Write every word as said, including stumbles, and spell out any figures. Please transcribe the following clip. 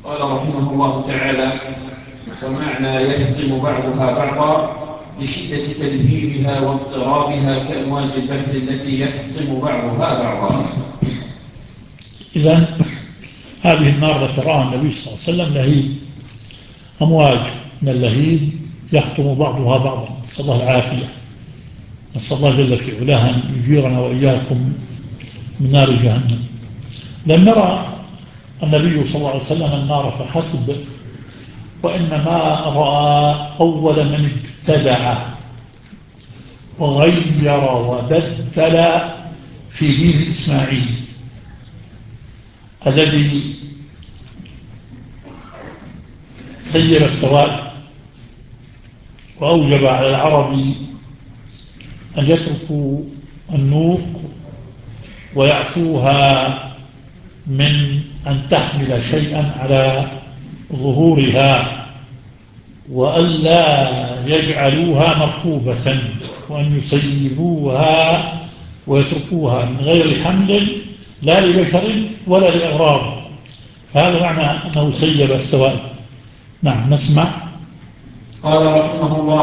قال رحمه الله تعالى: ومعنى يهضم بعضها بعضا لشدة تلهيبها واضطرابها كأمواج البحر التي يهضم بعضها بعضا. إذن هذه النار التي رآها النبي صلى الله عليه وسلم لهيب، أمواج من اللهيب يهضم بعضها بعضا، نسأل الله العافية. نسأل الله جل في علاه أن يجيرنا وإياكم من نار جهنم. لم نرى النبي صلى الله عليه وسلم النار فحسب، وإنما رأى أول من ابتدع وغير وبدل في دين إسماعيل الذي سير السواد وأوجب على العرب أن يتركوا النوق ويعفوها من أن تحمل شيئا على ظهورها، وألا يجعلوها مركوبة، وأن يسيبوها ويتركوها من غير حمل لا لبشر ولا لأغراض. هذا معنى أنه سيب السواد. نعم، نسمع. قال رحمه الله